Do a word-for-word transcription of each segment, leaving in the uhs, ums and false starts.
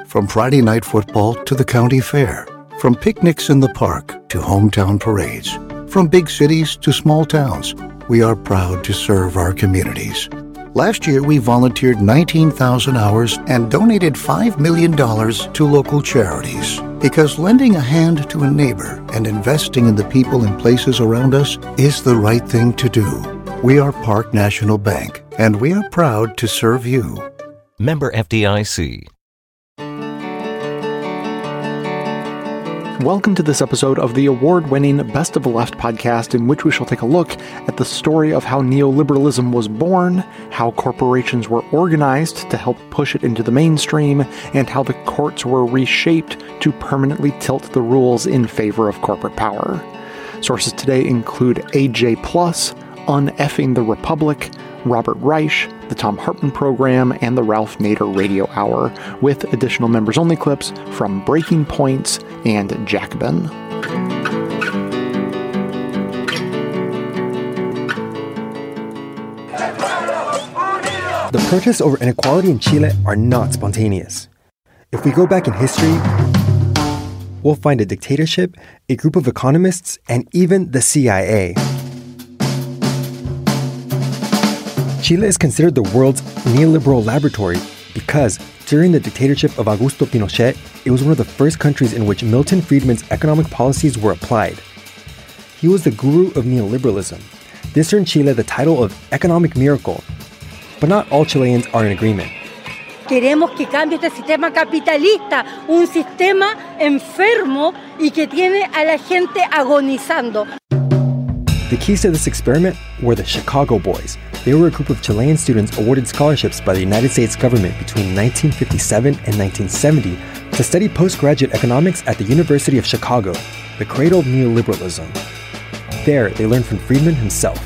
From Friday night football to the county fair, from picnics in the park to hometown parades, from big cities to small towns, we are proud to serve our communities. Last year, we volunteered nineteen thousand hours and donated five million dollars to local charities. Because lending a hand to a neighbor and investing in the people and places around us is the right thing to do. We are Park National Bank, and we are proud to serve you. Member F D I C. Welcome to this episode of the award-winning Best of the Left podcast, in which we shall take a look at the story of how neoliberalism was born, how corporations were organized to help push it into the mainstream, and how the courts were reshaped to permanently tilt the rules in favor of corporate power. Sources today include A J Plus, Uneffing the Republic, Robert Reich, the Thom Hartmann Program, and the Ralph Nader Radio Hour, with additional members-only clips from Breaking Points and Jacobin. The protests over inequality in Chile are not spontaneous. If we go back in history, we'll find a dictatorship, a group of economists, and even the C I A. Chile is considered the world's neoliberal laboratory because during the dictatorship of Augusto Pinochet, it was one of the first countries in which Milton Friedman's economic policies were applied. He was the guru of neoliberalism. This earned Chile the title of economic miracle. But not all Chileans are in agreement. Queremos que cambie este sistema capitalista, un sistema enfermo y que tiene a la gente agonizando. The keys to this experiment were the Chicago Boys. They were a group of Chilean students awarded scholarships by the United States government between nineteen fifty-seven and nineteen seventy to study postgraduate economics at the University of Chicago, the cradle of neoliberalism. There, they learned from Friedman himself.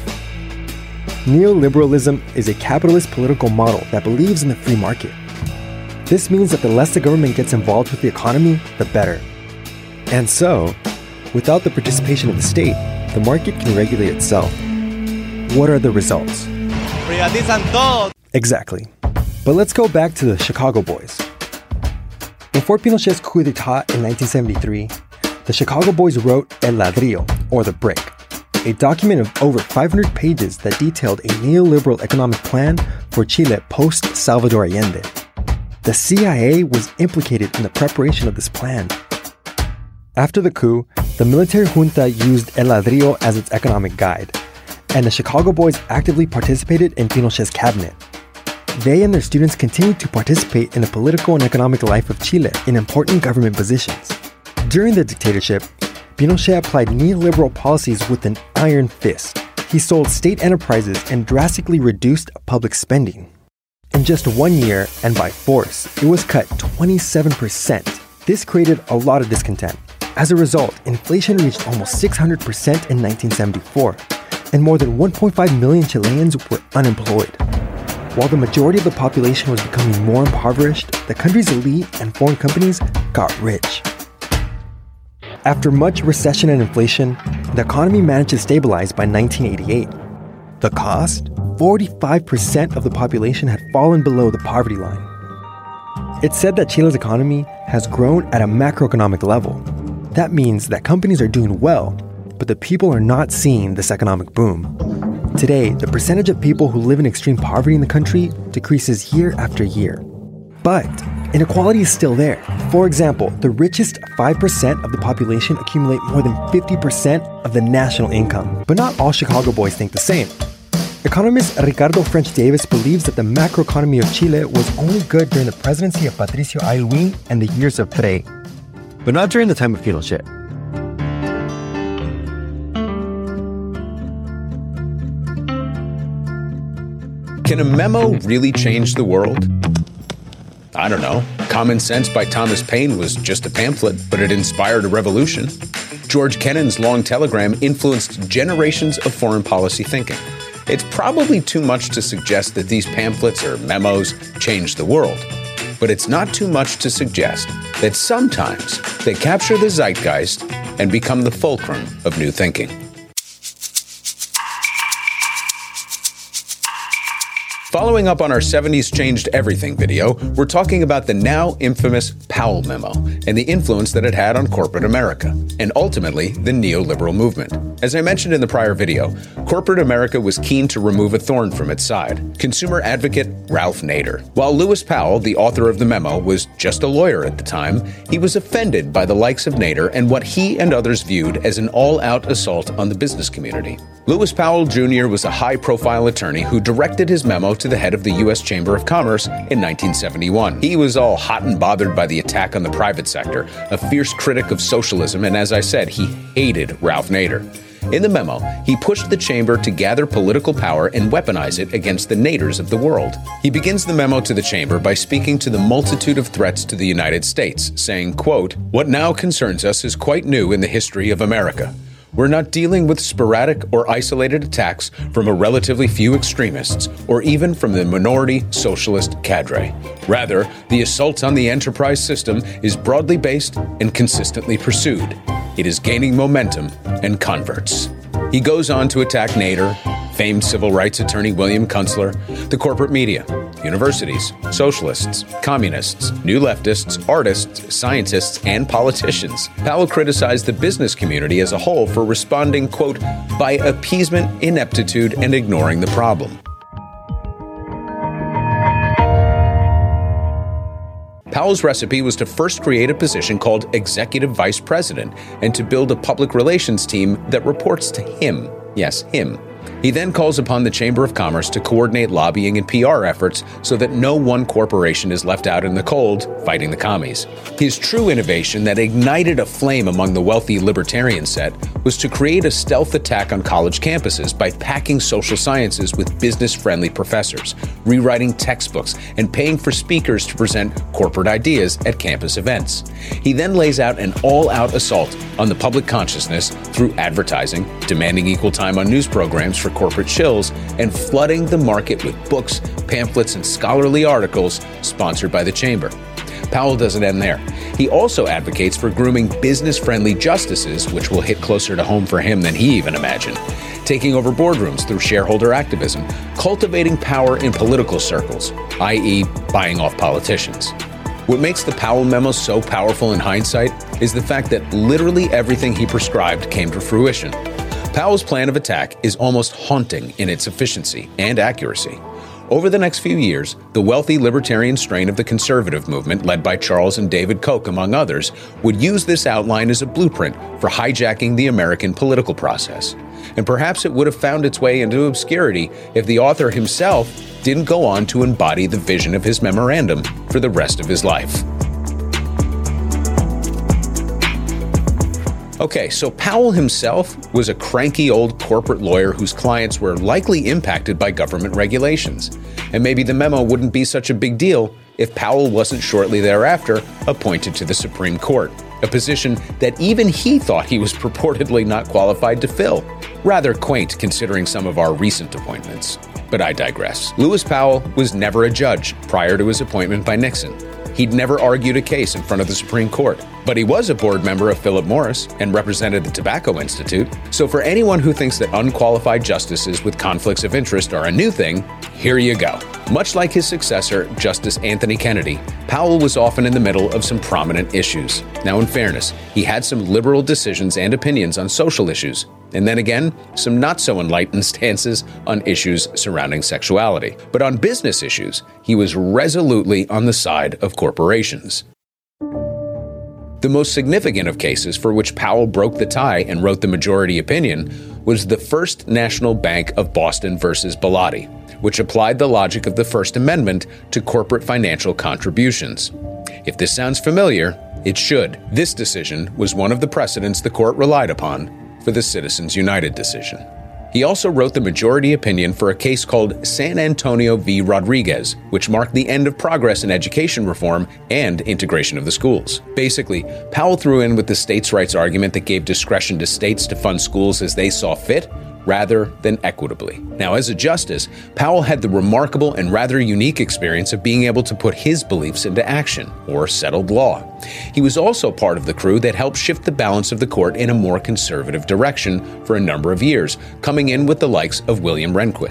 Neoliberalism is a capitalist political model that believes in the free market. This means that the less the government gets involved with the economy, the better. And so, without the participation of the state, the market can regulate itself. What are the results? Privatizan todo. Exactly. But let's go back to the Chicago Boys. Before Pinochet's coup d'etat in nineteen seventy-three, the Chicago Boys wrote El Ladrillo, or The Brick, a document of over five hundred pages that detailed a neoliberal economic plan for Chile post-Salvador Allende. The C I A was implicated in the preparation of this plan. After the coup, the military junta used El Ladrillo as its economic guide, and the Chicago Boys actively participated in Pinochet's cabinet. They and their students continued to participate in the political and economic life of Chile in important government positions. During the dictatorship, Pinochet applied neoliberal policies with an iron fist. He sold state enterprises and drastically reduced public spending. In just one year, and by force, it was cut twenty-seven percent. This created a lot of discontent. As a result, inflation reached almost six hundred percent in nineteen seventy-four, and more than one point five million Chileans were unemployed. While the majority of the population was becoming more impoverished, the country's elite and foreign companies got rich. After much recession and inflation, the economy managed to stabilize by nineteen eighty-eight. The cost? forty-five percent of the population had fallen below the poverty line. It's said that Chile's economy has grown at a macroeconomic level. That means that companies are doing well, but the people are not seeing this economic boom. Today, the percentage of people who live in extreme poverty in the country decreases year after year. But inequality is still there. For example, the richest five percent of the population accumulate more than fifty percent of the national income. But not all Chicago Boys think the same. Economist Ricardo French Davis believes that the macroeconomy of Chile was only good during the presidency of Patricio Aylwin and the years of Frei, but not during the time of Pinochet. Can a memo really change the world? I don't know. Common Sense by Thomas Paine was just a pamphlet, but it inspired a revolution. George Kennan's Long Telegram influenced generations of foreign policy thinking. It's probably too much to suggest that these pamphlets or memos changed the world, but it's not too much to suggest that sometimes they capture the zeitgeist and become the fulcrum of new thinking. Following up on our seventies Changed Everything video, we're talking about the now infamous Powell Memo and the influence that it had on corporate America, and ultimately the neoliberal movement. As I mentioned in the prior video, corporate America was keen to remove a thorn from its side, consumer advocate Ralph Nader. While Lewis Powell, the author of the memo, was just a lawyer at the time, he was offended by the likes of Nader and what he and others viewed as an all-out assault on the business community. Lewis Powell Junior was a high-profile attorney who directed his memo to the head of the U S Chamber of Commerce in nineteen seventy-one. He was all hot and bothered by the attack on the private sector, a fierce critic of socialism, and as I said, he hated Ralph Nader. In the memo, he pushed the chamber to gather political power and weaponize it against the Naders of the world. He begins the memo to the chamber by speaking to the multitude of threats to the United States, saying, quote, "What now concerns us is quite new in the history of America. We're not dealing with sporadic or isolated attacks from a relatively few extremists, or even from the minority socialist cadre. Rather, the assault on the enterprise system is broadly based and consistently pursued. It is gaining momentum and converts." He goes on to attack Nader, famed civil rights attorney William Kunstler, the corporate media, universities, socialists, communists, new leftists, artists, scientists, and politicians. Powell criticized the business community as a whole for responding, quote, "by appeasement, ineptitude, and ignoring the problem." Powell's recipe was to first create a position called Executive Vice President and to build a public relations team that reports to him. Yes, him. He then calls upon the Chamber of Commerce to coordinate lobbying and P R efforts so that no one corporation is left out in the cold fighting the commies. His true innovation that ignited a flame among the wealthy libertarian set was to create a stealth attack on college campuses by packing social sciences with business-friendly professors, rewriting textbooks, and paying for speakers to present corporate ideas at campus events. He then lays out an all-out assault on the public consciousness through advertising, demanding equal time on news programs for corporate shills, and flooding the market with books, pamphlets, and scholarly articles sponsored by the chamber. Powell doesn't end there. He also advocates for grooming business-friendly justices, which will hit closer to home for him than he even imagined, taking over boardrooms through shareholder activism, cultivating power in political circles, that is buying off politicians. What makes the Powell Memo so powerful in hindsight is the fact that literally everything he prescribed came to fruition. Powell's plan of attack is almost haunting in its efficiency and accuracy. Over the next few years, the wealthy libertarian strain of the conservative movement, led by Charles and David Koch, among others, would use this outline as a blueprint for hijacking the American political process. And perhaps it would have found its way into obscurity if the author himself didn't go on to embody the vision of his memorandum for the rest of his life. Okay, so Powell himself was a cranky old corporate lawyer whose clients were likely impacted by government regulations. And maybe the memo wouldn't be such a big deal if Powell wasn't shortly thereafter appointed to the Supreme Court, a position that even he thought he was purportedly not qualified to fill. Rather quaint considering some of our recent appointments. But I digress. Lewis Powell was never a judge prior to his appointment by Nixon. He'd never argued a case in front of the Supreme Court, but he was a board member of Philip Morris and represented the Tobacco Institute. So for anyone who thinks that unqualified justices with conflicts of interest are a new thing, here you go. Much like his successor, Justice Anthony Kennedy, Powell was often in the middle of some prominent issues. Now, in fairness, he had some liberal decisions and opinions on social issues, and then again, some not-so-enlightened stances on issues surrounding sexuality. But on business issues, he was resolutely on the side of corporations. The most significant of cases for which Powell broke the tie and wrote the majority opinion was the First National Bank of Boston versus Bellotti, which applied the logic of the First Amendment to corporate financial contributions. If this sounds familiar, it should. This decision was one of the precedents the court relied upon for the Citizens United decision. He also wrote the majority opinion for a case called San Antonio v. Rodriguez, which marked the end of progress in education reform and integration of the schools. Basically, Powell threw in with the states' rights argument that gave discretion to states to fund schools as they saw fit, rather than equitably. Now, as a justice, Powell had the remarkable and rather unique experience of being able to put his beliefs into action, or settled law. He was also part of the crew that helped shift the balance of the court in a more conservative direction for a number of years, coming in with the likes of William Rehnquist.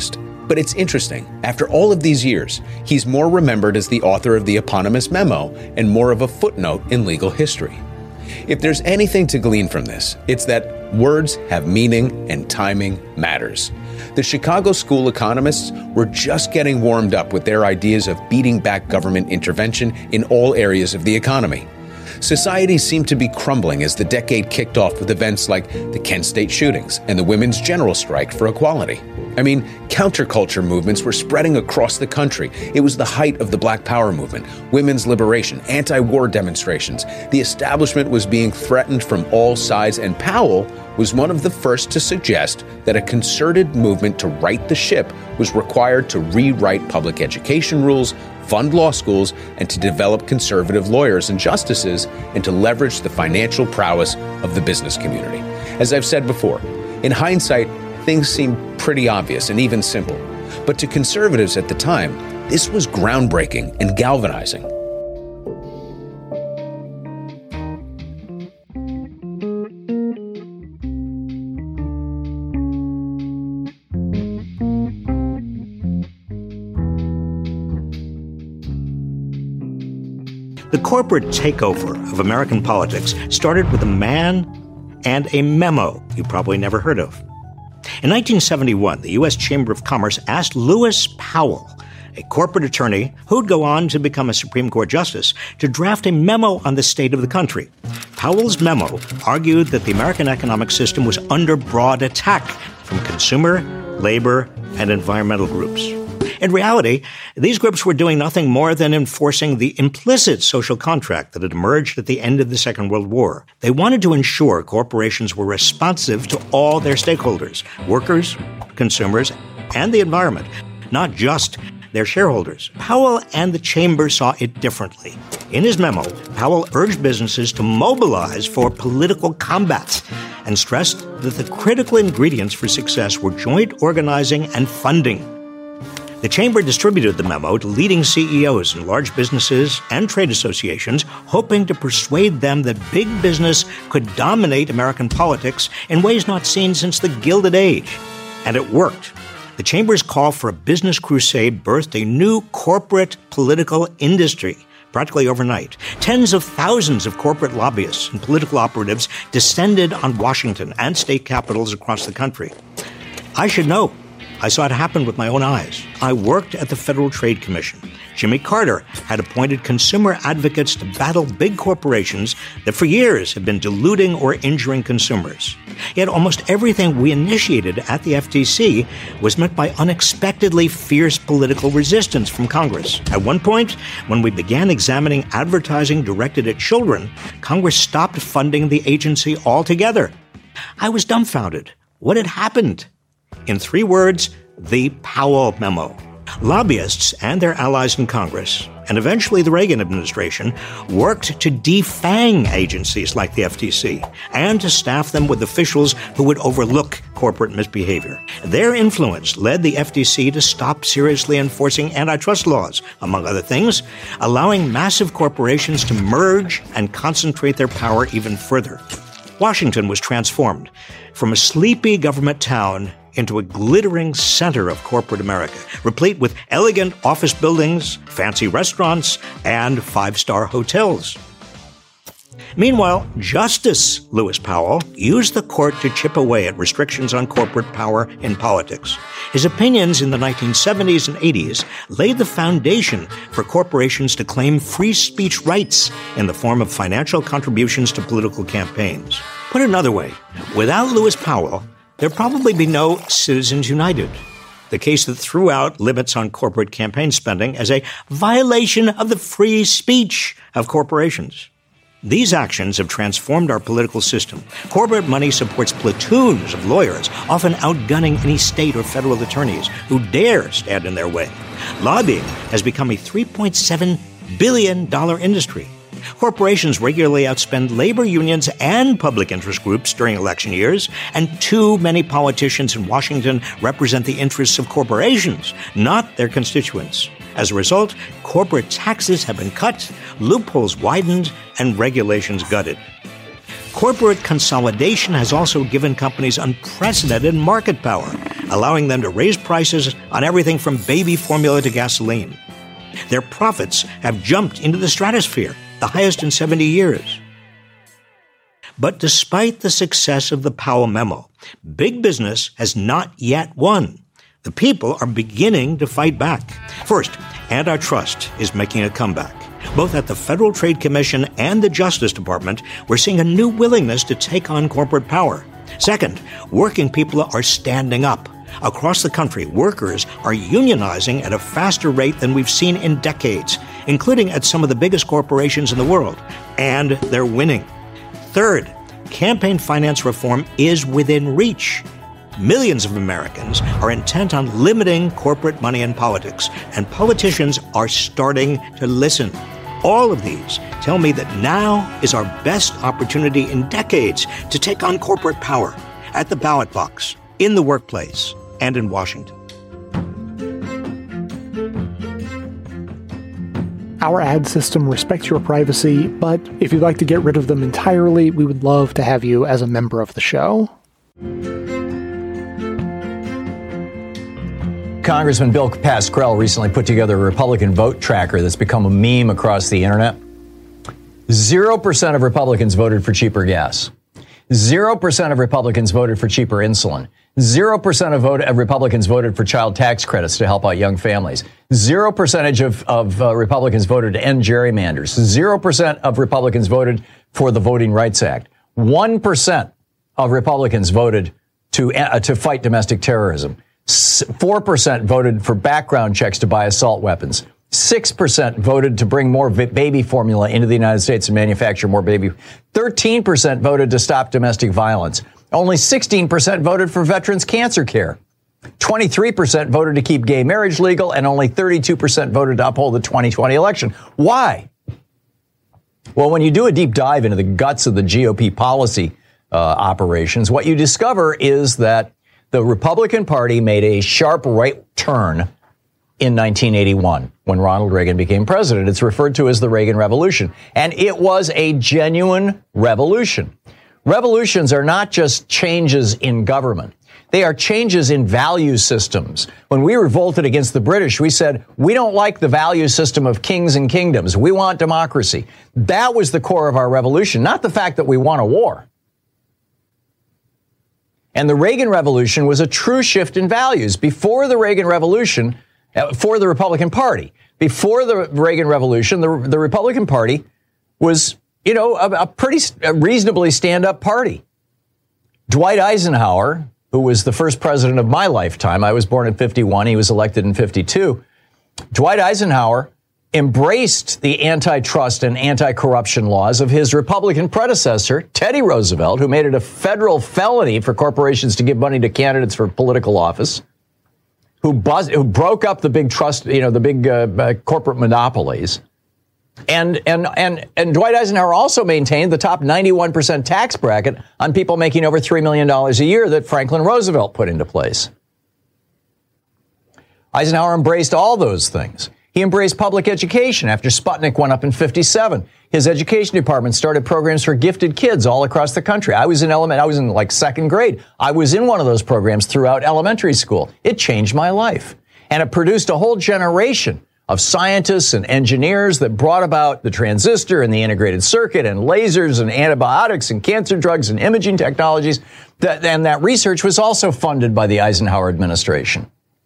But it's interesting, after all of these years, he's more remembered as the author of the eponymous memo and more of a footnote in legal history. If there's anything to glean from this, it's that words have meaning and timing matters. The Chicago school economists were just getting warmed up with their ideas of beating back government intervention in all areas of the economy. Society seemed to be crumbling as the decade kicked off with events like the Kent State shootings and the Women's General Strike for Equality. I mean, counterculture movements were spreading across the country. It was the height of the Black Power movement, women's liberation, anti-war demonstrations. The establishment was being threatened from all sides, and Powell was one of the first to suggest that a concerted movement to right the ship was required to rewrite public education rules, fund law schools, and to develop conservative lawyers and justices, and to leverage the financial prowess of the business community. As I've said before, in hindsight, things seem pretty obvious and even simple. But to conservatives at the time, this was groundbreaking and galvanizing. The corporate takeover of American politics started with a man and a memo you probably never heard of. In nineteen seventy-one, the U S Chamber of Commerce asked Lewis Powell, a corporate attorney who'd go on to become a Supreme Court justice, to draft a memo on the state of the country. Powell's memo argued that the American economic system was under broad attack from consumer, labor, and environmental groups. In reality, these groups were doing nothing more than enforcing the implicit social contract that had emerged at the end of the Second World War. They wanted to ensure corporations were responsive to all their stakeholders, workers, consumers, and the environment, not just their shareholders. Powell and the Chamber saw it differently. In his memo, Powell urged businesses to mobilize for political combat and stressed that the critical ingredients for success were joint organizing and funding. The Chamber distributed the memo to leading C E Os in large businesses and trade associations, hoping to persuade them that big business could dominate American politics in ways not seen since the Gilded Age. And it worked. The Chamber's call for a business crusade birthed a new corporate political industry. Practically overnight, tens of thousands of corporate lobbyists and political operatives descended on Washington and state capitals across the country. I should know. I saw it happen with my own eyes. I worked at the Federal Trade Commission. Jimmy Carter had appointed consumer advocates to battle big corporations that for years had been diluting or injuring consumers. Yet almost everything we initiated at the F T C was met by unexpectedly fierce political resistance from Congress. At one point, when we began examining advertising directed at children, Congress stopped funding the agency altogether. I was dumbfounded. What had happened? In three words, the Powell Memo. Lobbyists and their allies in Congress, and eventually the Reagan administration, worked to defang agencies like the F T C and to staff them with officials who would overlook corporate misbehavior. Their influence led the F T C to stop seriously enforcing antitrust laws, among other things, allowing massive corporations to merge and concentrate their power even further. Washington was transformed from a sleepy government town into a glittering center of corporate America, replete with elegant office buildings, fancy restaurants, and five-star hotels. Meanwhile, Justice Lewis Powell used the court to chip away at restrictions on corporate power in politics. His opinions in the nineteen seventies and eighties laid the foundation for corporations to claim free speech rights in the form of financial contributions to political campaigns. Put another way, without Lewis Powell, there'd probably be no Citizens United, the case that threw out limits on corporate campaign spending as a violation of the free speech of corporations. These actions have transformed our political system. Corporate money supports platoons of lawyers, often outgunning any state or federal attorneys who dare stand in their way. Lobbying has become a three point seven billion dollars industry. Corporations regularly outspend labor unions and public interest groups during election years, and too many politicians in Washington represent the interests of corporations, not their constituents. As a result, corporate taxes have been cut, loopholes widened, and regulations gutted. Corporate consolidation has also given companies unprecedented market power. allowing them to raise prices on everything from baby formula to gasoline. Their profits have jumped into the stratosphere, the highest in seventy years. But despite the success of the Powell memo, big business has not yet won. The people are beginning to fight back. First, antitrust is making a comeback. Both at the Federal Trade Commission and the Justice Department, we're seeing a new willingness to take on corporate power. Second, working people are standing up. Across the country, workers are unionizing at a faster rate than we've seen in decades, including at some of the biggest corporations in the world. And they're winning. Third, campaign finance reform is within reach. Millions of Americans are intent on limiting corporate money in politics, and politicians are starting to listen. All of these tell me that now is our best opportunity in decades to take on corporate power at the ballot box, in the workplace, and in Washington. Our ad system respects your privacy, but if you'd like to get rid of them entirely, we would love to have you as a member of the show. Congressman Bill Pascrell recently put together a Republican vote tracker that's become a meme across the internet. Zero percent of Republicans voted for cheaper gas. Zero percent of Republicans voted for cheaper insulin. Zero percent of, vote, of Republicans voted for child tax credits to help out young families. Zero percentage of, of uh, Republicans voted to end gerrymanders. Zero percent of Republicans voted for the Voting Rights Act. One percent of Republicans voted to uh, to fight domestic terrorism. Four percent voted for background checks to buy assault weapons. Six percent voted to bring more v- baby formula into the United States and manufacture more baby. Thirteen percent voted to stop domestic violence. Only sixteen percent voted for veterans' cancer care. twenty-three percent voted to keep gay marriage legal, and only thirty-two percent voted to uphold the twenty twenty election. Why? Well, when you do a deep dive into the guts of the G O P policy uh, operations, what you discover is that the Republican Party made a sharp right turn in nineteen eighty-one when Ronald Reagan became president. It's referred to as the Reagan Revolution, and it was a genuine revolution. Revolutions are not just changes in government. They are changes in value systems. When we revolted against the British, we said, we don't like the value system of kings and kingdoms. We want democracy. That was the core of our revolution, not the fact that we won a war. And the Reagan Revolution was a true shift in values. Before the Reagan Revolution, uh, for the Republican Party, before the Reagan Revolution, the, the Republican Party was, you know, a, a pretty a reasonably stand-up party. Dwight Eisenhower, who was the first president of my lifetime, I was born in fifty-one, he was elected in fifty-two. Dwight Eisenhower embraced the antitrust and anti-corruption laws of his Republican predecessor, Teddy Roosevelt, who made it a federal felony for corporations to give money to candidates for political office, who, buzz, who broke up the big trust, you know, the big uh, uh, corporate monopolies. And, and, and, and Dwight Eisenhower also maintained the top ninety-one percent tax bracket on people making over three million dollars a year that Franklin Roosevelt put into place. Eisenhower embraced all those things. He embraced public education after Sputnik went up in fifty-seven. His education department started programs for gifted kids all across the country. I was in element, I was in like second grade. I was in one of those programs throughout elementary school. It changed my life. And it produced a whole generation of scientists and engineers that brought about the transistor and the integrated circuit and lasers and antibiotics and cancer drugs and imaging technologies. That, and that research was also funded by the Eisenhower administration.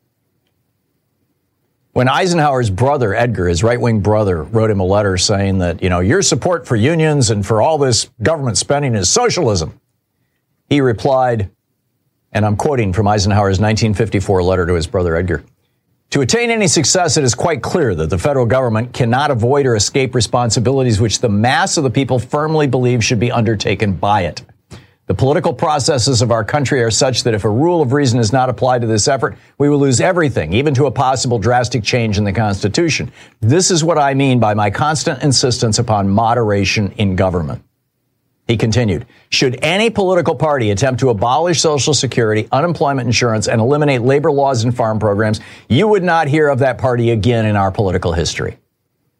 When Eisenhower's brother, Edgar, his right-wing brother, wrote him a letter saying that, you know, your support for unions and for all this government spending is socialism, he replied, and I'm quoting from Eisenhower's nineteen fifty-four letter to his brother Edgar, to attain any success, it is quite clear that the federal government cannot avoid or escape responsibilities which the mass of the people firmly believe should be undertaken by it. The political processes of our country are such that if a rule of reason is not applied to this effort, we will lose everything, even to a possible drastic change in the Constitution. This is what I mean by my constant insistence upon moderation in government. He continued, should any political party attempt to abolish Social Security, unemployment insurance, and eliminate labor laws and farm programs, you would not hear of that party again in our political history.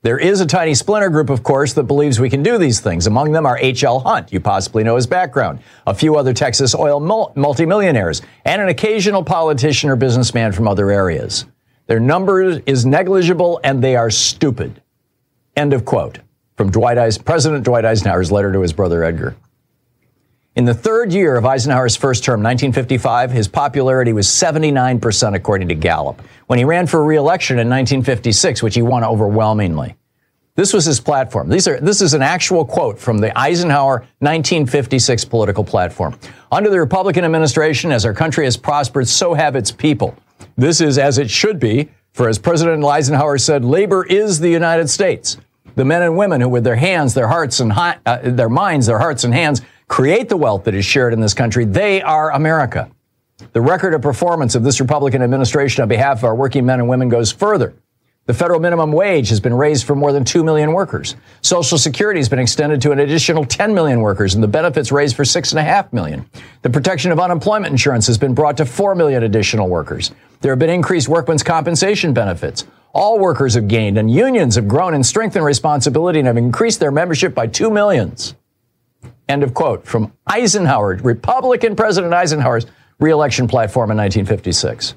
There is a tiny splinter group, of course, that believes we can do these things. Among them are H L. Hunt. You possibly know his background. A few other Texas oil mul- multimillionaires, and an occasional politician or businessman from other areas. Their number is negligible, and they are stupid. End of quote. From Dwight Eis- President Dwight Eisenhower's letter to his brother Edgar. In the third year of Eisenhower's first term, nineteen fifty-five, his popularity was seventy-nine percent, according to Gallup. When he ran for re-election in nineteen fifty-six, which he won overwhelmingly. This was his platform. These are, this is an actual quote from the Eisenhower nineteen fifty-six political platform. Under the Republican administration, as our country has prospered, so have its people. This is as it should be, for as President Eisenhower said, labor is the United States. The men and women who with their hands, their hearts and hi- uh, their minds, their hearts and hands create the wealth that is shared in this country, they are America. The record of performance of this Republican administration on behalf of our working men and women goes further. The federal minimum wage has been raised for more than two million workers. Social Security has been extended to an additional ten million workers, and the benefits raised for six point five million. The protection of unemployment insurance has been brought to four million additional workers. There have been increased workmen's compensation benefits. All workers have gained, and unions have grown in strength and responsibility and have increased their membership by two millions. End of quote. From Eisenhower, Republican President Eisenhower's re-election platform in nineteen fifty-six.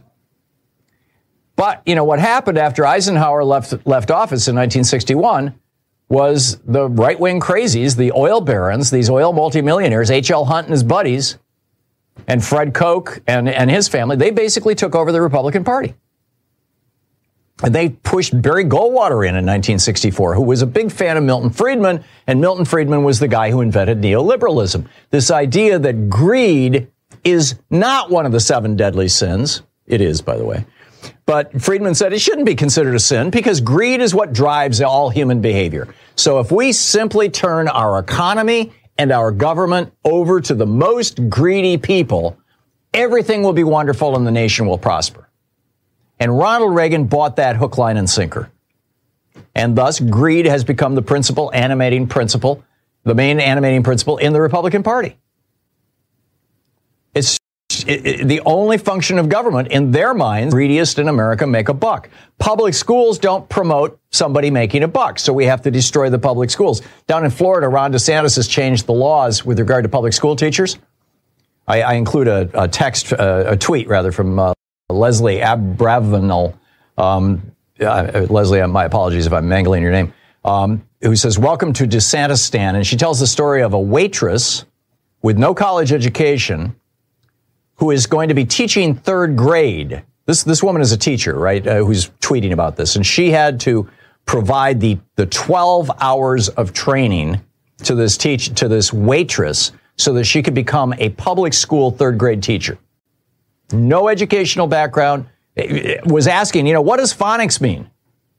But, you know, what happened after Eisenhower left left office in nineteen sixty-one was the right-wing crazies, the oil barons, these oil multimillionaires, H L. Hunt and his buddies, and Fred Koch and, and his family, they basically took over the Republican Party. And they pushed Barry Goldwater in in nineteen sixty-four, who was a big fan of Milton Friedman, and Milton Friedman was the guy who invented neoliberalism. This idea that greed is not one of the seven deadly sins. It is, by the way. But Friedman said it shouldn't be considered a sin because greed is what drives all human behavior. So if we simply turn our economy and our government over to the most greedy people, everything will be wonderful and the nation will prosper. And Ronald Reagan bought that hook, line, and sinker. And thus, greed has become the principal animating principle, the main animating principle in the Republican Party. It's it, it, the only function of government, in their minds, greediest in America make a buck. Public schools don't promote somebody making a buck, so we have to destroy the public schools. Down in Florida, Ron DeSantis has changed the laws with regard to public school teachers. I, I include a, a text, uh, a tweet, rather, from uh, Leslie Abravanel, um, uh, Leslie, my apologies if I'm mangling your name, um, who says, welcome to DeSantistan. And she tells the story of a waitress with no college education who is going to be teaching third grade. This this woman is a teacher, right, uh, who's tweeting about this. And she had to provide the, the twelve hours of training to this teach to this waitress so that she could become a public school third grade teacher. No educational background, was asking, you know, what does phonics mean?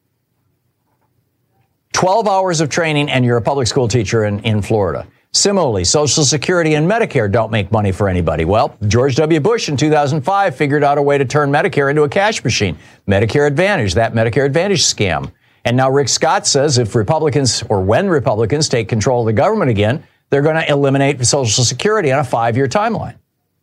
twelve hours of training and you're a public school teacher in, in Florida. Similarly, Social Security and Medicare don't make money for anybody. Well, George W. Bush in two thousand five figured out a way to turn Medicare into a cash machine. Medicare Advantage, that Medicare Advantage scam. And now Rick Scott says if Republicans, or when Republicans take control of the government again, they're going to eliminate Social Security on a five-year timeline.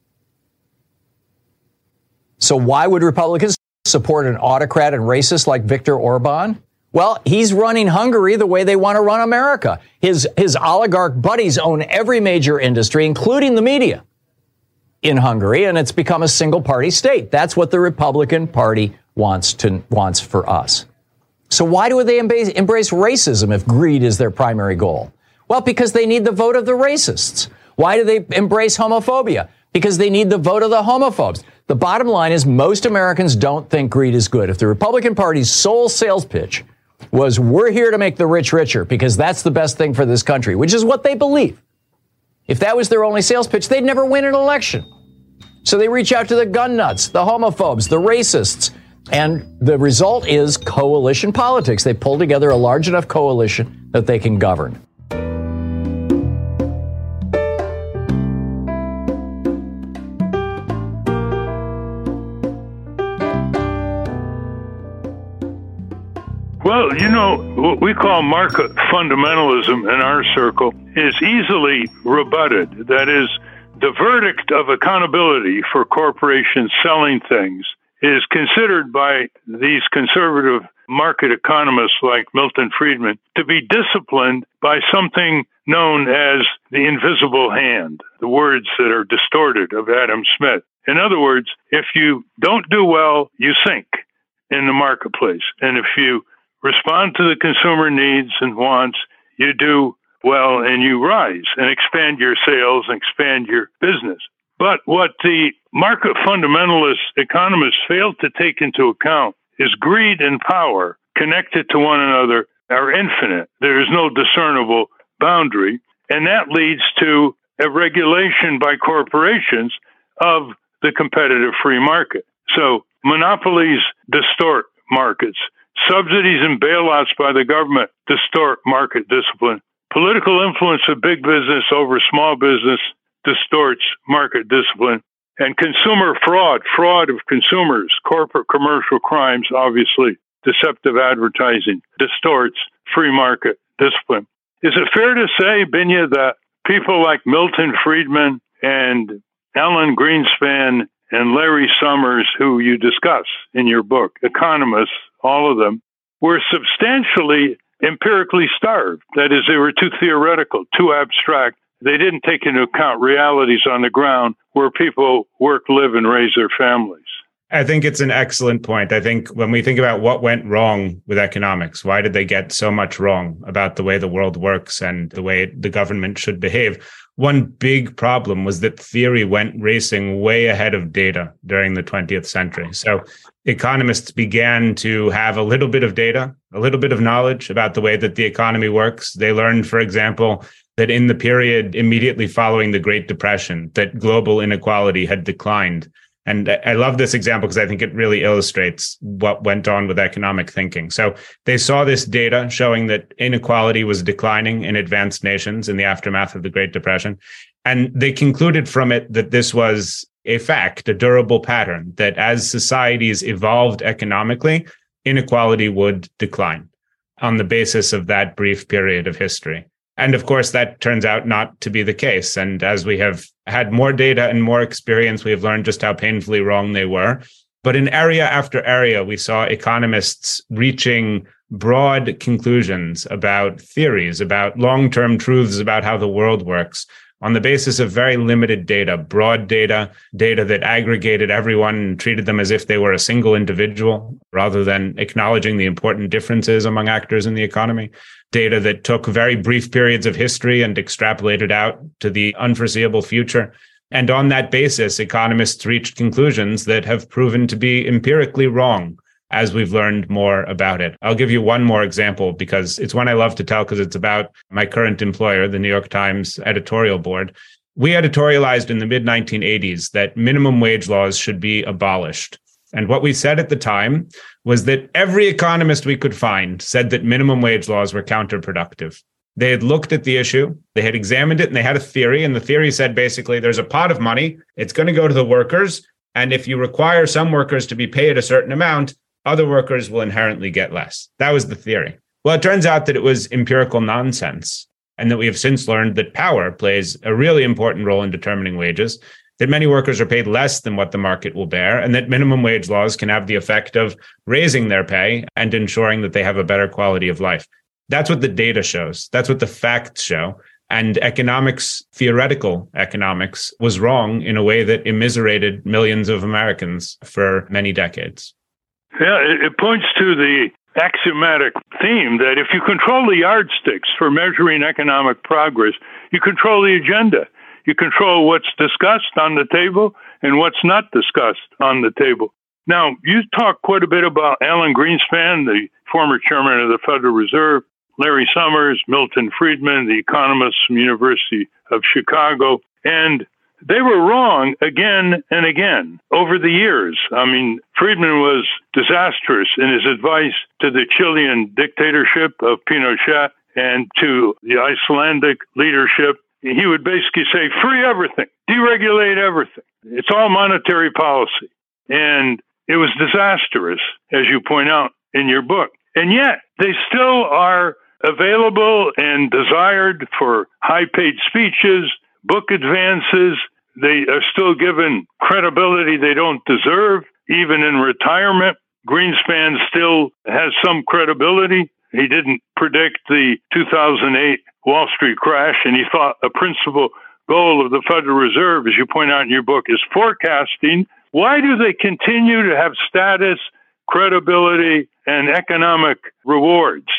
So why would Republicans support an autocrat and racist like Viktor Orban? Well, he's running Hungary the way they want to run America. His his oligarch buddies own every major industry, including the media, in Hungary, and it's become a single-party state. That's what the Republican Party wants to wants for us. So why do they embrace, embrace racism if greed is their primary goal? Well, because they need the vote of the racists. Why do they embrace homophobia? Because they need the vote of the homophobes. The bottom line is most Americans don't think greed is good. If the Republican Party's sole sales pitch was we're here to make the rich richer because that's the best thing for this country, which is what they believe. If that was their only sales pitch, they'd never win an election. So they reach out to the gun nuts, the homophobes, the racists, and the result is coalition politics. They pull together a large enough coalition that they can govern. Well, you know, what we call market fundamentalism in our circle is easily rebutted. That is, the verdict of accountability for corporations selling things is considered by these conservative market economists like Milton Friedman to be disciplined by something known as the invisible hand, the words that are distorted of Adam Smith. In other words, if you don't do well, you sink in the marketplace. And if you respond to the consumer needs and wants, you do well and you rise and expand your sales and expand your business. But what the market fundamentalist economists fail to take into account is greed and power connected to one another are infinite. There is no discernible boundary. And that leads to a regulation by corporations of the competitive free market. So monopolies distort markets. Subsidies and bailouts by the government distort market discipline. Political influence of big business over small business distorts market discipline. And consumer fraud, fraud of consumers, corporate commercial crimes, obviously, deceptive advertising, distorts free market discipline. Is it fair to say, Binya, that people like Milton Friedman and Alan Greenspan and Larry Summers, who you discuss in your book, economists, all of them, were substantially empirically starved? That is, they were too theoretical, too abstract. They didn't take into account realities on the ground where people work, live, and raise their families. I think it's an excellent point. I think when we think about what went wrong with economics, why did they get so much wrong about the way the world works and the way the government should behave? One big problem was that theory went racing way ahead of data during the twentieth century. So economists began to have a little bit of data, a little bit of knowledge about the way that the economy works. They learned, for example, that in the period immediately following the Great Depression, that global inequality had declined. And I love this example because I think it really illustrates what went on with economic thinking. So they saw this data showing that inequality was declining in advanced nations in the aftermath of the Great Depression. And they concluded from it that this was a fact, a durable pattern, that as societies evolved economically, inequality would decline on the basis of that brief period of history. And of course, that turns out not to be the case. And as we have had more data and more experience, we have learned just how painfully wrong they were. But in area after area, we saw economists reaching broad conclusions about theories, about long-term truths about how the world works on the basis of very limited data, broad data, data that aggregated everyone and treated them as if they were a single individual, rather than acknowledging the important differences among actors in the economy. Data that took very brief periods of history and extrapolated out to the unforeseeable future. And on that basis, economists reached conclusions that have proven to be empirically wrong as we've learned more about it. I'll give you one more example because it's one I love to tell because it's about my current employer, the New York Times editorial board. We editorialized in the mid nineteen eighties that minimum wage laws should be abolished. And what we said at the time was that every economist we could find said that minimum wage laws were counterproductive. They had looked at the issue, they had examined it, and they had a theory. And the theory said basically there's a pot of money, it's going to go to the workers. And if you require some workers to be paid a certain amount, other workers will inherently get less. That was the theory. Well, it turns out that it was empirical nonsense, and that we have since learned that power plays a really important role in determining wages, that many workers are paid less than what the market will bear, and that minimum wage laws can have the effect of raising their pay and ensuring that they have a better quality of life. That's what the data shows. That's what the facts show. And economics, theoretical economics, was wrong in a way that immiserated millions of Americans for many decades. Yeah, it points to the axiomatic theme that if you control the yardsticks for measuring economic progress, you control the agenda. You control what's discussed on the table and what's not discussed on the table. Now, you talk quite a bit about Alan Greenspan, the former chairman of the Federal Reserve, Larry Summers, Milton Friedman, the economists from the University of Chicago, and they were wrong again and again over the years. I mean, Friedman was disastrous in his advice to the Chilean dictatorship of Pinochet and to the Icelandic leadership. He would basically say, free everything, deregulate everything. It's all monetary policy. And it was disastrous, as you point out in your book. And yet, they still are available and desired for high-paid speeches, book advances. They are still given credibility they don't deserve, even in retirement. Greenspan still has some credibility. He didn't predict the two thousand eight Wall Street crash, and he thought a principal goal of the Federal Reserve, as you point out in your book, is forecasting. Why do they continue to have status, credibility, and economic rewards?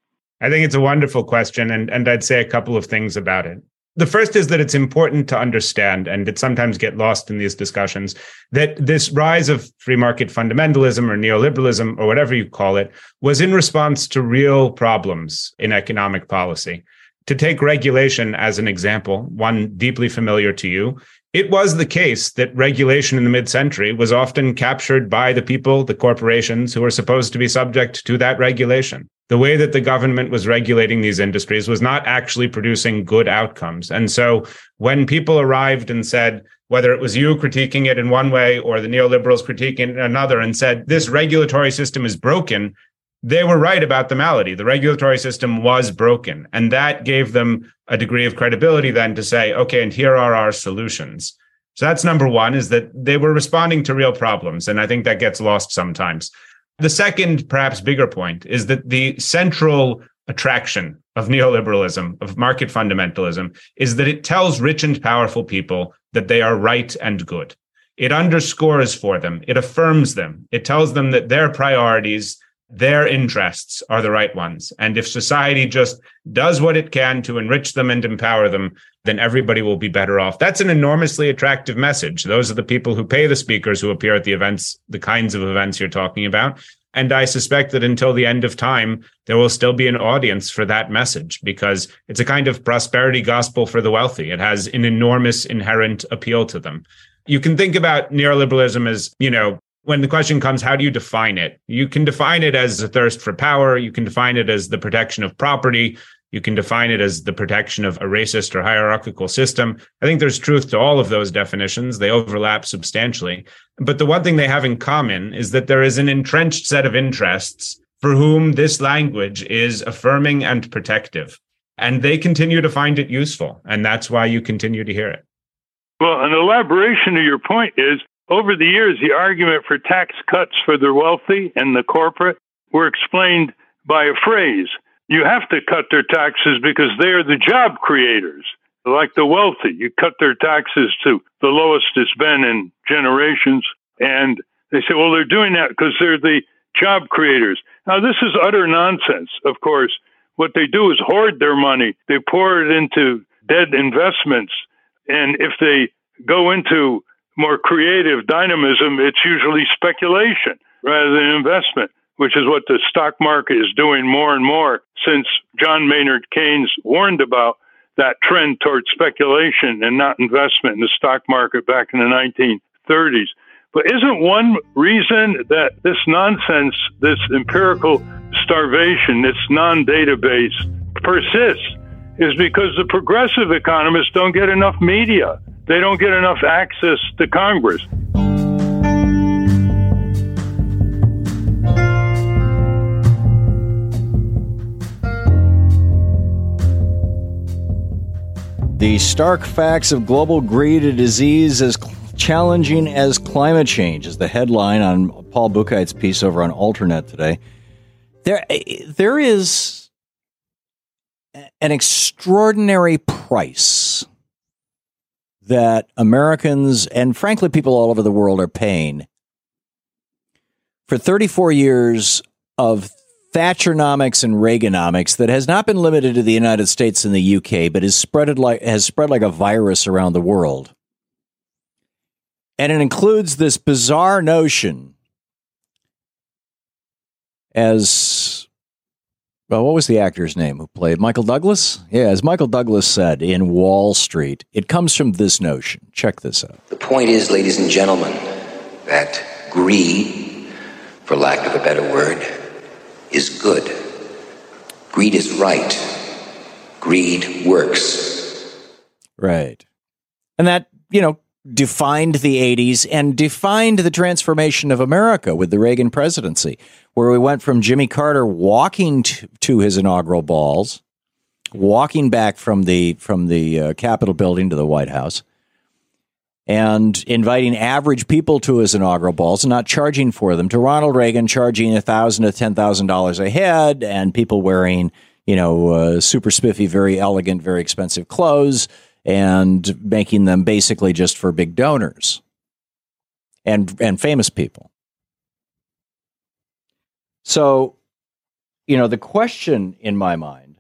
I think it's a wonderful question, and, and I'd say a couple of things about it. The first is that it's important to understand, and it sometimes get lost in these discussions, that this rise of free market fundamentalism or neoliberalism or whatever you call it was in response to real problems in economic policy. To take regulation as an example, one deeply familiar to you, it was the case that regulation in the mid-century was often captured by the people, the corporations who were supposed to be subject to that regulation. The way that the government was regulating these industries was not actually producing good outcomes. And so when people arrived and said, whether it was you critiquing it in one way or the neoliberals critiquing it in another, and said, this regulatory system is broken, they were right about the malady. The regulatory system was broken. And that gave them a degree of credibility then to say, okay, and here are our solutions. So that's number one, is that they were responding to real problems. And I think that gets lost sometimes. The second, perhaps bigger point, is that the central attraction of neoliberalism, of market fundamentalism, is that it tells rich and powerful people that they are right and good. It underscores for them, it affirms them, it tells them that their priorities, their interests are the right ones. And if society just does what it can to enrich them and empower them, then everybody will be better off. That's an enormously attractive message. Those are the people who pay the speakers who appear at the events, the kinds of events you're talking about. And I suspect that until the end of time, there will still be an audience for that message because it's a kind of prosperity gospel for the wealthy. It has an enormous inherent appeal to them. You can think about neoliberalism as, you know, when the question comes, how do you define it? You can define it as a thirst for power. You can define it as the protection of property. You can define it as the protection of a racist or hierarchical system. I think there's truth to all of those definitions. They overlap substantially. But the one thing they have in common is that there is an entrenched set of interests for whom this language is affirming and protective. And they continue to find it useful. And that's why you continue to hear it. Well, an elaboration of your point is, over the years, the argument for tax cuts for the wealthy and the corporate were explained by a phrase. You have to cut their taxes because they are the job creators. Like the wealthy, you cut their taxes to the lowest it's been in generations. And they say, well, they're doing that because they're the job creators. Now, this is utter nonsense. Of course, what they do is hoard their money. They pour it into dead investments. And if they go into more creative dynamism, it's usually speculation rather than investment, which is what the stock market is doing more and more since John Maynard Keynes warned about that trend towards speculation and not investment in the stock market back in the nineteen thirties. But isn't one reason that this nonsense, this empirical starvation, this non-database persists is because the progressive economists don't get enough media. They don't get enough access to Congress. The stark facts of global greed, a disease as challenging as climate change, is the headline on Paul Buchheit's piece over on Alternet today. There, there is an extraordinary price that Americans and, frankly, people all over the world are paying for thirty-four years of Thatchernomics and Reaganomics that has not been limited to the United States and the U K, but has spread like has spread like a virus around the world. And it includes this bizarre notion as, well, what was the actor's name who played Michael Douglas? Yeah, as Michael Douglas said in Wall Street, it comes from this notion. Check this out. The point is, ladies and gentlemen, that greed, for lack of a better word, is good. Greed is right. Greed works. Right. And that, you know, defined the eighties and defined the transformation of America with the Reagan presidency, where we went from Jimmy Carter walking to, to his inaugural balls, walking back from the from the uh, Capitol building to the White House, and inviting average people to his inaugural balls and not charging for them, to Ronald Reagan charging one thousand dollars to ten thousand dollars a head, and people wearing, you know, uh, super spiffy, very elegant, very expensive clothes, and making them basically just for big donors and and famous people. So, you know, the question in my mind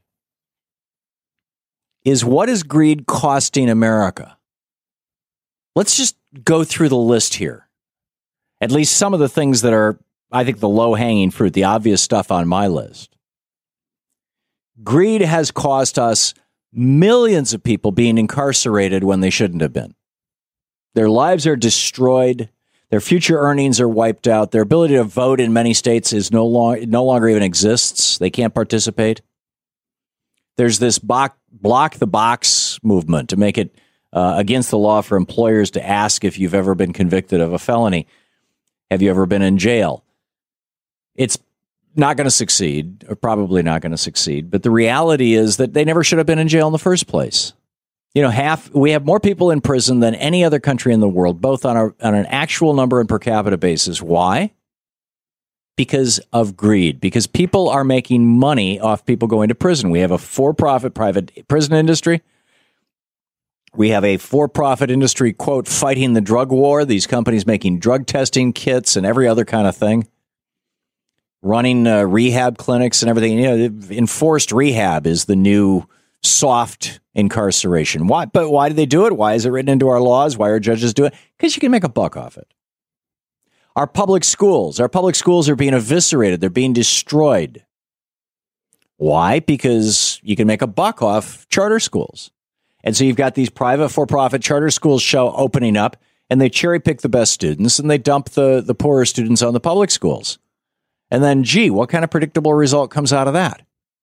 is, what is greed costing America? Let's just go through the list here. At least some of the things that are, I think, the low-hanging fruit, the obvious stuff on my list. Greed has cost us millions of people being incarcerated when they shouldn't have been. Their lives are destroyed. Their future earnings are wiped out. Their ability to vote in many states is no, long, no longer even exists. They can't participate. There's this block, block the box movement to make it uh, against the law for employers to ask if you've ever been convicted of a felony. Have you ever been in jail? It's not going to succeed, or probably not going to succeed. But the reality is that they never should have been in jail in the first place. You know, half we have more people in prison than any other country in the world, both on, a, on an actual number and per capita basis. Why? Because of greed. Because people are making money off people going to prison. We have a for-profit private prison industry. We have a for-profit industry, quote, fighting the drug war. These companies making drug testing kits and every other kind of thing. Running uh, rehab clinics and everything. You know, enforced rehab is the new soft incarceration. Why? But why do they do it? Why is it written into our laws? Why are judges do it? Because you can make a buck off it. Our public schools, our public schools are being eviscerated. They're being destroyed. Why? Because you can make a buck off charter schools. And so you've got these private for-profit charter schools show opening up, and they cherry pick the best students and they dump the, the poorer students on the public schools. And then, gee, what kind of predictable result comes out of that?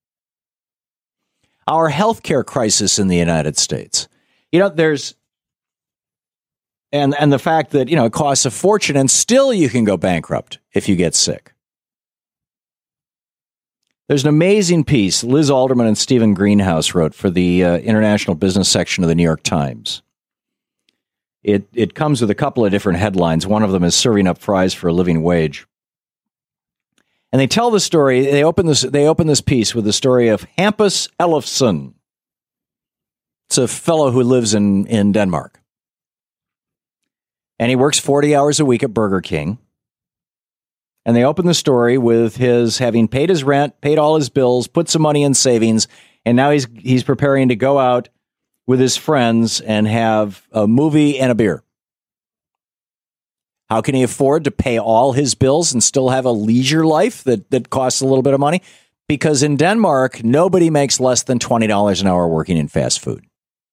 Our healthcare crisis in the United States. You know, there's, and and the fact that, you know, it costs a fortune and still you can go bankrupt if you get sick. There's an amazing piece Liz Alderman and Stephen Greenhouse wrote for the uh, international business section of the New York Times. It it comes with a couple of different headlines. One of them is serving up fries for a living wage. And they tell the story, they open this they open this piece with the story of Hampus Ellefson. It's a fellow who lives in, in Denmark. And he works forty hours a week at Burger King. And they open the story with his having paid his rent, paid all his bills, put some money in savings, and now he's he's preparing to go out with his friends and have a movie and a beer. How can he afford to pay all his bills and still have a leisure life that, that costs a little bit of money? Because in Denmark, nobody makes less than twenty dollars an hour working in fast food.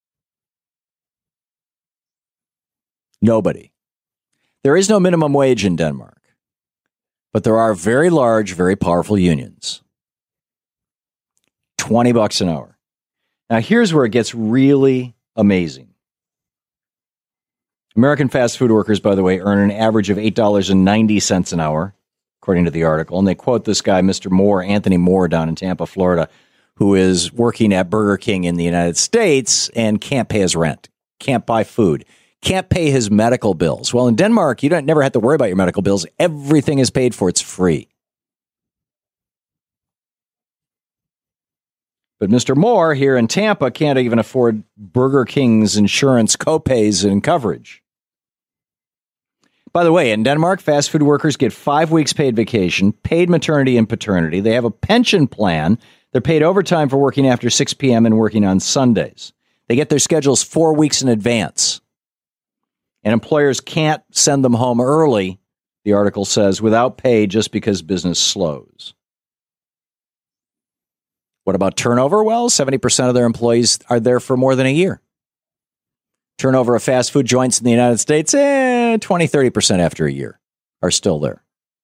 Nobody. There is no minimum wage in Denmark. But there are very large, very powerful unions. twenty bucks an hour. Now, here's where it gets really amazing. American fast food workers, by the way, earn an average of eight dollars and ninety cents an hour, according to the article. And they quote this guy, Mister Moore, Anthony Moore, down in Tampa, Florida, who is working at Burger King in the United States and can't pay his rent, can't buy food, can't pay his medical bills. Well, in Denmark, you don't never have to worry about your medical bills. Everything is paid for. It's free. But Mister Moore here in Tampa can't even afford Burger King's insurance copays and coverage. By the way, in Denmark, fast food workers get five weeks paid vacation, paid maternity and paternity. They have a pension plan. They're paid overtime for working after six p.m. and working on Sundays. They get their schedules four weeks in advance. And employers can't send them home early, the article says, without pay just because business slows. What about turnover? Well, seventy percent of their employees are there for more than a year. Turnover of fast food joints in the United States, eh, twenty, thirty percent after a year are still there.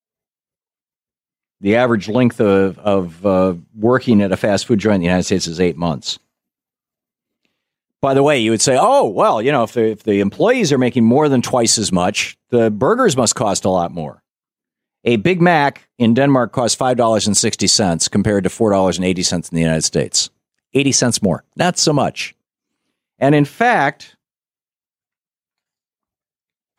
The average length of, of uh, working at a fast food joint in the United States is eight months. By the way, you would say, oh, well, you know, if the, if the employees are making more than twice as much, the burgers must cost a lot more. A Big Mac in Denmark costs five dollars and sixty cents compared to four dollars and eighty cents in the United States. eighty cents more. Not so much. And in fact,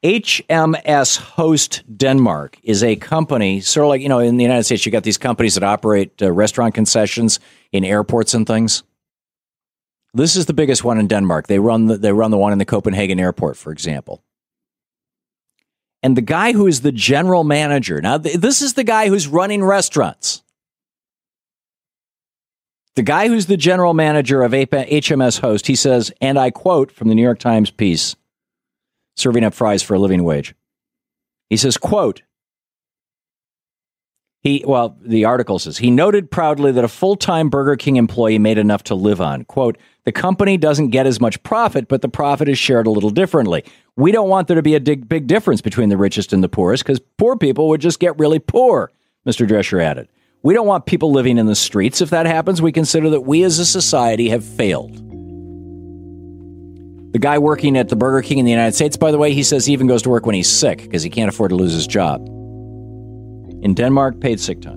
H M S Host Denmark is a company, sort of like, you know, in the United States, you got these companies that operate uh, restaurant concessions in airports and things. This is the biggest one in Denmark. They run the, they run the one in the Copenhagen airport, for example. And the guy who is the general manager, now th- this is the guy who's running restaurants. The guy who's the general manager of H M S Host, he says, and I quote from the New York Times piece, serving up fries for a living wage. He says, quote, he, well, the article says, he noted proudly that a full-time Burger King employee made enough to live on. Quote, the company doesn't get as much profit, but the profit is shared a little differently. We don't want there to be a big, big difference between the richest and the poorest because poor people would just get really poor, Mister Drescher added. We don't want people living in the streets. If that happens, we consider that we as a society have failed. The guy working at the Burger King in the United States, by the way, he says he even goes to work when he's sick because he can't afford to lose his job. In Denmark, paid sick time.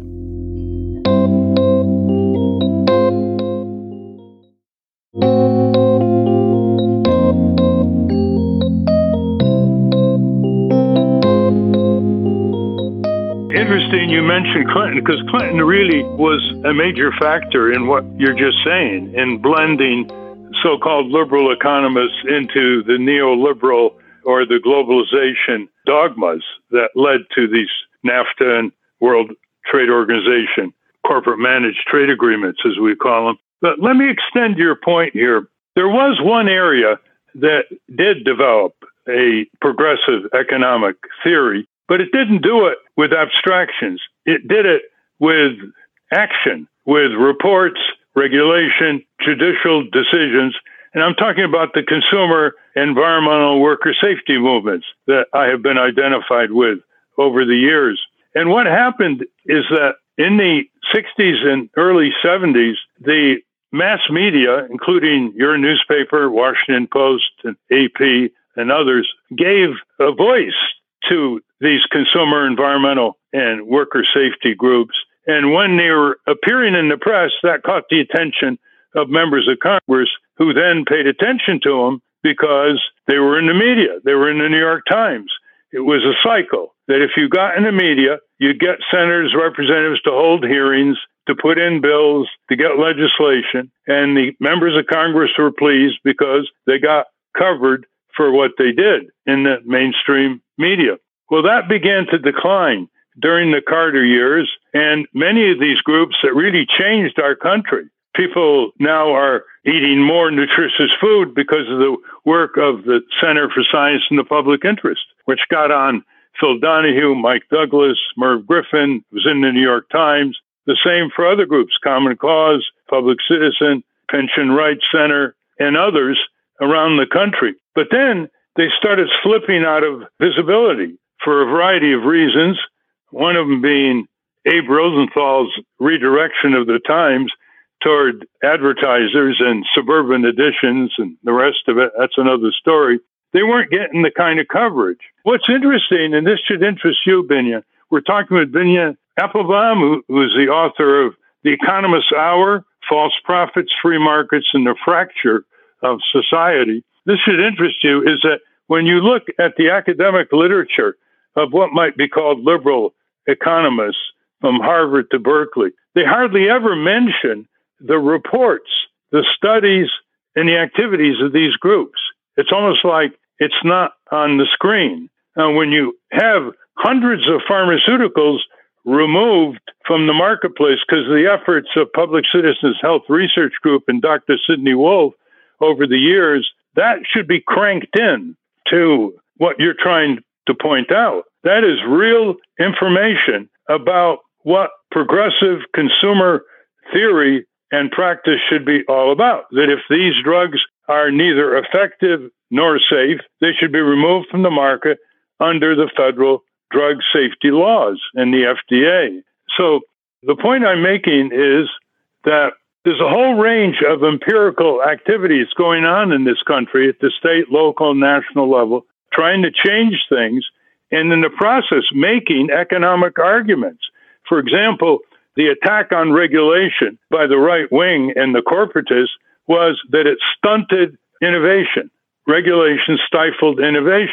Interesting you mentioned Clinton, because Clinton really was a major factor in what you're just saying, in blending so-called liberal economists into the neoliberal or the globalization dogmas that led to these NAFTA and World Trade Organization corporate managed trade agreements, as we call them. But let me extend your point here. There was one area that did develop a progressive economic theory, but it didn't do it with abstractions. It did it with action, with reports, regulation, judicial decisions. And I'm talking about the consumer, environmental, worker safety movements that I have been identified with over the years. And what happened is that in the sixties and early seventies, the mass media, including your newspaper, Washington Post, and A P, and others, gave a voice to these consumer, environmental, and worker safety groups. And when they were appearing in the press, that caught the attention of members of Congress who then paid attention to them because they were in the media. They were in the New York Times. It was a cycle that if you got in the media, you'd get senators, representatives to hold hearings, to put in bills, to get legislation. And the members of Congress were pleased because they got covered for what they did in the mainstream media. Well, that began to decline during the Carter years, and many of these groups that really changed our country. People now are eating more nutritious food because of the work of the Center for Science and the Public Interest, which got on Phil Donahue, Mike Douglas, Merv Griffin, was in the New York Times. The same for other groups, Common Cause, Public Citizen, Pension Rights Center, and others around the country. But then they started slipping out of visibility for a variety of reasons, one of them being Abe Rosenthal's redirection of the Times toward advertisers and suburban editions and the rest of it. That's another story. They weren't getting the kind of coverage. What's interesting, and this should interest you, Binya, we're talking with Binya Appelbaum, who, who is the author of The Economist's Hour, False Profits, Free Markets, and the Fracture of Society. This should interest you, is that when you look at the academic literature of what might be called liberal economists from Harvard to Berkeley, they hardly ever mention the reports, the studies, and the activities of these groups. It's almost like it's not on the screen. Now, when you have hundreds of pharmaceuticals removed from the marketplace because of the efforts of Public Citizens Health Research Group and Doctor Sidney Wolf over the years, that should be cranked in to what you're trying to point out. That is real information about what progressive consumer theory and practice should be all about. That if these drugs are neither effective nor safe, they should be removed from the market under the federal drug safety laws and the F D A. So the point I'm making is that there's a whole range of empirical activities going on in this country at the state, local, national level, trying to change things, and in the process making economic arguments. For example, the attack on regulation by the right wing and the corporatists was that it stunted innovation. Regulation stifled innovation.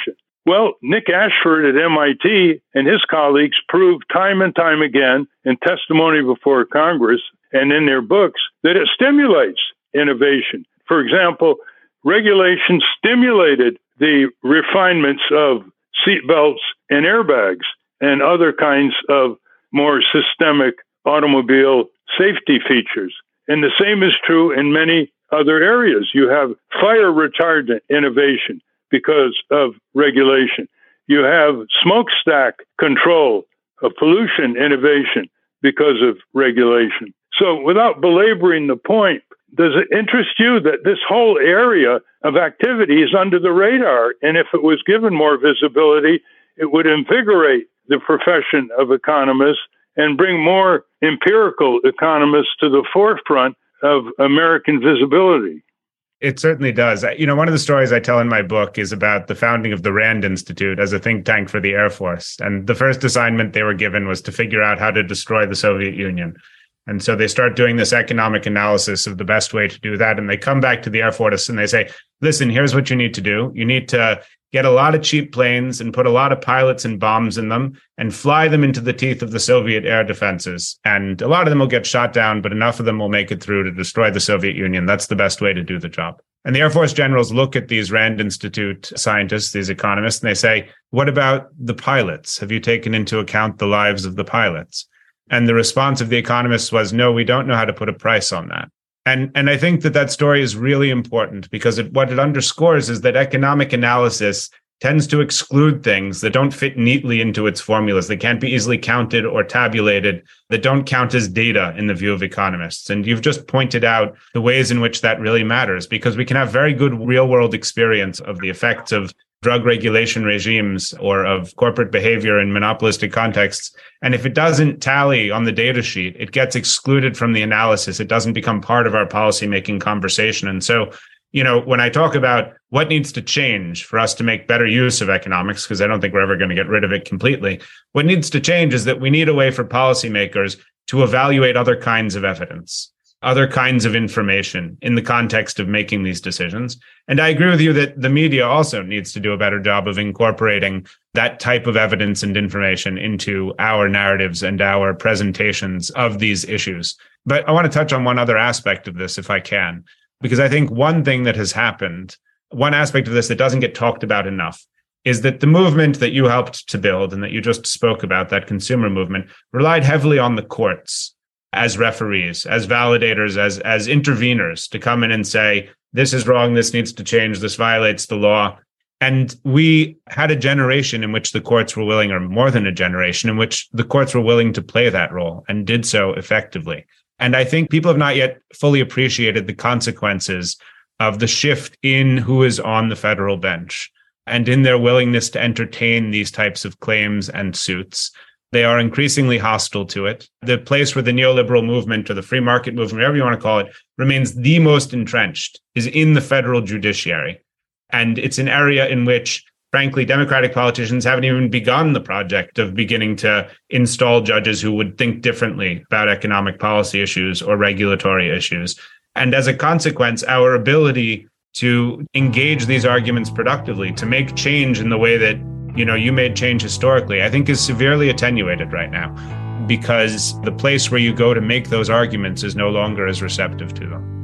Well, Nick Ashford at M I T and his colleagues proved time and time again in testimony before Congress and in their books that it stimulates innovation. For example, regulation stimulated the refinements of seatbelts and airbags and other kinds of more systemic automobile safety features. And the same is true in many other areas. You have fire retardant innovation because of regulation. You have smokestack control of pollution innovation because of regulation. So without belaboring the point, does it interest you that this whole area of activity is under the radar? And if it was given more visibility, it would invigorate the profession of economists and bring more empirical economists to the forefront of American visibility. It certainly does. You know, one of the stories I tell in my book is about the founding of the RAND Institute as a think tank for the Air Force. And the first assignment they were given was to figure out how to destroy the Soviet Union. And so they start doing this economic analysis of the best way to do that. And they come back to the Air Force and they say, listen, here's what you need to do. You need to get a lot of cheap planes and put a lot of pilots and bombs in them and fly them into the teeth of the Soviet air defenses. And a lot of them will get shot down, but enough of them will make it through to destroy the Soviet Union. That's the best way to do the job. And the Air Force generals look at these RAND Institute scientists, these economists, and they say, what about the pilots? Have you taken into account the lives of the pilots? And the response of the economists was, no, we don't know how to put a price on that. And, and I think that that story is really important because it, what it underscores is that economic analysis tends to exclude things that don't fit neatly into its formulas, that can't be easily counted or tabulated, that don't count as data in the view of economists. And you've just pointed out the ways in which that really matters, because we can have very good real-world experience of the effects of drug regulation regimes or of corporate behavior in monopolistic contexts. And if it doesn't tally on the data sheet, it gets excluded from the analysis. It doesn't become part of our policymaking conversation. And so, you know, when I talk about what needs to change for us to make better use of economics, because I don't think we're ever going to get rid of it completely, what needs to change is that we need a way for policymakers to evaluate other kinds of evidence, other kinds of information in the context of making these decisions. And I agree with you that the media also needs to do a better job of incorporating that type of evidence and information into our narratives and our presentations of these issues. But I want to touch on one other aspect of this, if I can, because I think one thing that has happened, one aspect of this that doesn't get talked about enough, is that the movement that you helped to build and that you just spoke about, that consumer movement, relied heavily on the courts as referees, as validators, as as interveners to come in and say, this is wrong, this needs to change, this violates the law. And we had a generation in which the courts were willing, or more than a generation, in which the courts were willing to play that role and did so effectively. And I think people have not yet fully appreciated the consequences of the shift in who is on the federal bench and in their willingness to entertain these types of claims and suits. They are increasingly hostile to it. The place where the neoliberal movement or the free market movement, whatever you want to call it, remains the most entrenched is in the federal judiciary. And it's an area in which, frankly, Democratic politicians haven't even begun the project of beginning to install judges who would think differently about economic policy issues or regulatory issues. And as a consequence, our ability to engage these arguments productively, to make change in the way that you know, you made change historically, I think is severely attenuated right now because the place where you go to make those arguments is no longer as receptive to them.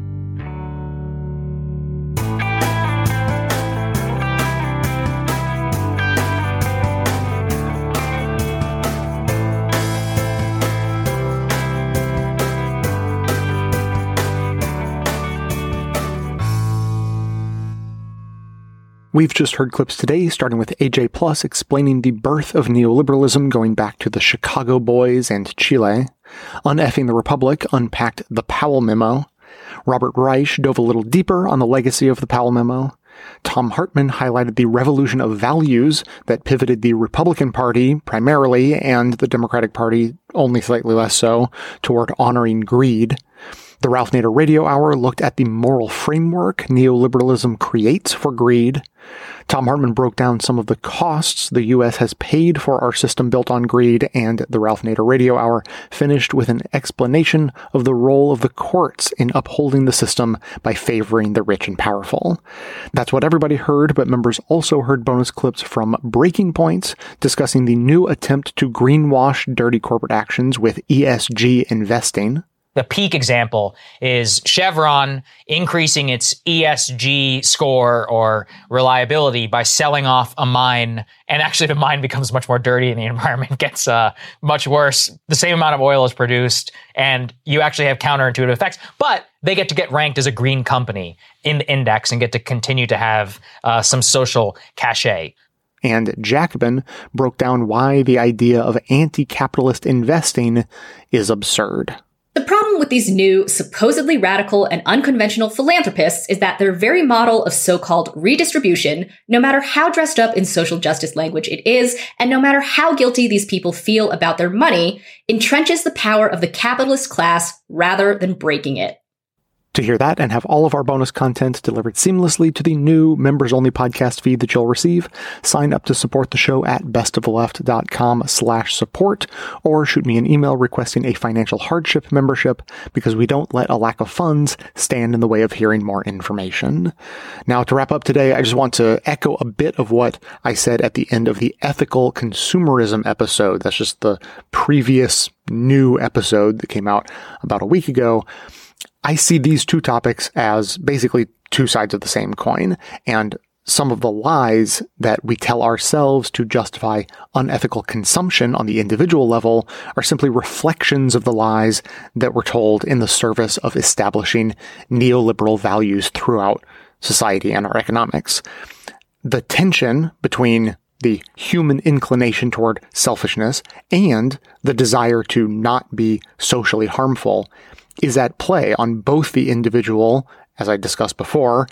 We've just heard clips today, starting with A J Plus explaining the birth of neoliberalism going back to the Chicago Boys and Chile. Uneffing the Republic unpacked the Powell Memo. Robert Reich dove a little deeper on the legacy of the Powell Memo. Tom Hartman highlighted the revolution of values that pivoted the Republican Party primarily, and the Democratic Party only slightly less so, toward honoring greed. The Ralph Nader Radio Hour looked at the moral framework neoliberalism creates for greed. Thom Hartmann broke down some of the costs the U S has paid for our system built on greed, and the Ralph Nader Radio Hour finished with an explanation of the role of the courts in upholding the system by favoring the rich and powerful. That's what everybody heard, but members also heard bonus clips from Breaking Points discussing the new attempt to greenwash dirty corporate actions with E S G investing. The peak example is Chevron increasing its E S G score or reliability by selling off a mine. And actually the mine becomes much more dirty and the environment gets uh, much worse. The same amount of oil is produced and you actually have counterintuitive effects. But they get to get ranked as a green company in the index and get to continue to have uh, some social cachet. And Jacobin broke down why the idea of anti-capitalist investing is absurd. The problem with these new, supposedly radical and unconventional philanthropists is that their very model of so-called redistribution, no matter how dressed up in social justice language it is, and no matter how guilty these people feel about their money, entrenches the power of the capitalist class rather than breaking it. To hear that and have all of our bonus content delivered seamlessly to the new members-only podcast feed that you'll receive, sign up to support the show at bestofleft.com slash support, or shoot me an email requesting a financial hardship membership, because we don't let a lack of funds stand in the way of hearing more information. Now, to wrap up today, I just want to echo a bit of what I said at the end of the ethical consumerism episode. That's just the previous new episode that came out about a week ago. I see these two topics as basically two sides of the same coin, and some of the lies that we tell ourselves to justify unethical consumption on the individual level are simply reflections of the lies that were told in the service of establishing neoliberal values throughout society and our economics. The tension between the human inclination toward selfishness and the desire to not be socially harmful is at play on both the individual, as I discussed before,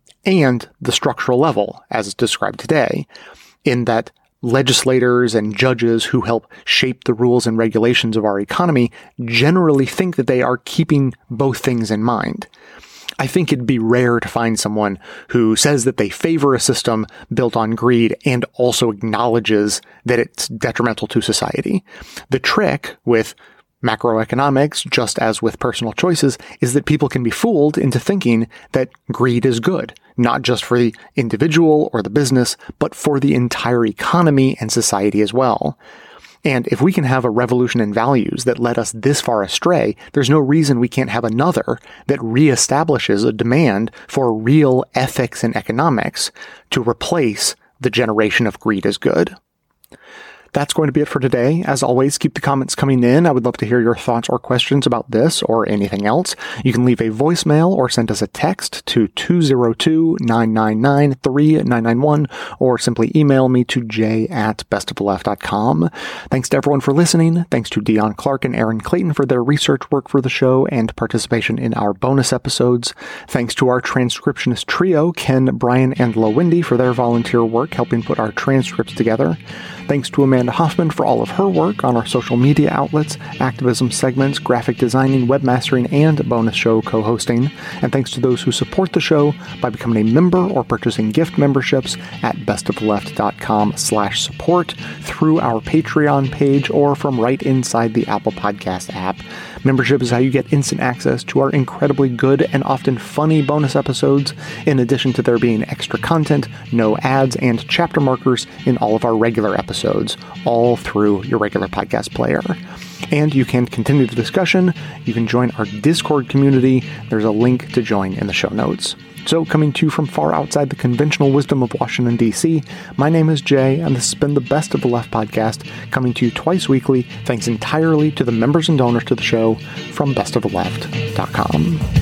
and the structural level, as described today, in that legislators and judges who help shape the rules and regulations of our economy generally think that they are keeping both things in mind. I think it'd be rare to find someone who says that they favor a system built on greed and also acknowledges that it's detrimental to society. The trick with macroeconomics, just as with personal choices, is that people can be fooled into thinking that greed is good, not just for the individual or the business, but for the entire economy and society as well. And if we can have a revolution in values that led us this far astray, there's no reason we can't have another that reestablishes a demand for real ethics and economics to replace the generation of greed as good. That's going to be it for today. As always, keep the comments coming in. I would love to hear your thoughts or questions about this or anything else. You can leave a voicemail or send us a text to two oh two, nine nine nine, three nine nine one or simply email me to j at bestofleft dot com. Thanks to everyone for listening. Thanks to Dion Clark and Aaron Clayton for their research work for the show and participation in our bonus episodes. Thanks to our transcriptionist trio, Ken, Brian, and Lowindy, for their volunteer work helping put our transcripts together. Thanks to Amanda Hoffman for all of her work on our social media outlets, activism segments, graphic designing, webmastering, and bonus show co-hosting. And thanks to those who support the show by becoming a member or purchasing gift memberships at bestofleft.com slash support through our Patreon page or from right inside the Apple Podcast app. Membership is how you get instant access to our incredibly good and often funny bonus episodes, in addition to there being extra content, no ads, and chapter markers in all of our regular episodes, all through your regular podcast player. And you can continue the discussion. You can join our Discord community. There's a link to join in the show notes. So, coming to you from far outside the conventional wisdom of Washington, D C, my name is Jay, and this has been the Best of the Left podcast, coming to you twice weekly, thanks entirely to the members and donors to the show from best of the left dot com.